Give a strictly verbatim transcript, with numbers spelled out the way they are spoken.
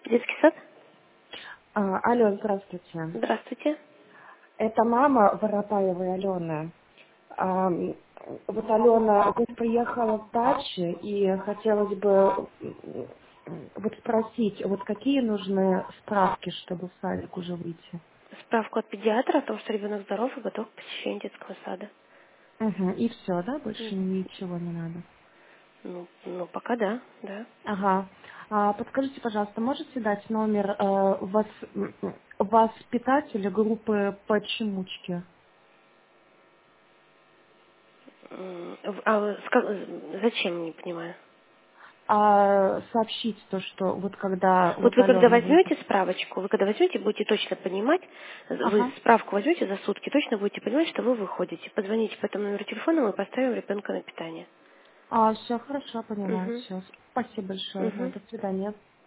Детский сад? А, алло, здравствуйте. Здравствуйте. Это мама Воропаевой Алены. Ам, вот Алена вот приехала с дачи, и хотелось бы м, вот спросить, вот какие нужны справки, чтобы в садик уже выйти? Справку от педиатра о том, что ребенок здоров и готов к посещению детского сада. Угу. И все, да? Больше Мгм. ничего не надо. Ну, ну, пока да, да. Ага. А, подскажите, пожалуйста, можете дать номер э, вас, м, м, воспитателя группы «Почемучки»? М, в- А вы ска- зачем, не понимаю? А сообщить то, что вот когда Вот вот вы когда Алена выйдет. возьмете справочку, вы когда возьмете, будете точно понимать, вы Ага. справку возьмете за сутки, точно будете понимать, что вы выходите. Позвоните по этому номеру телефона, мы поставим ребенка на питание. А, все хорошо, поняла, Угу. все. Спасибо большое. Да, Угу. до свидания.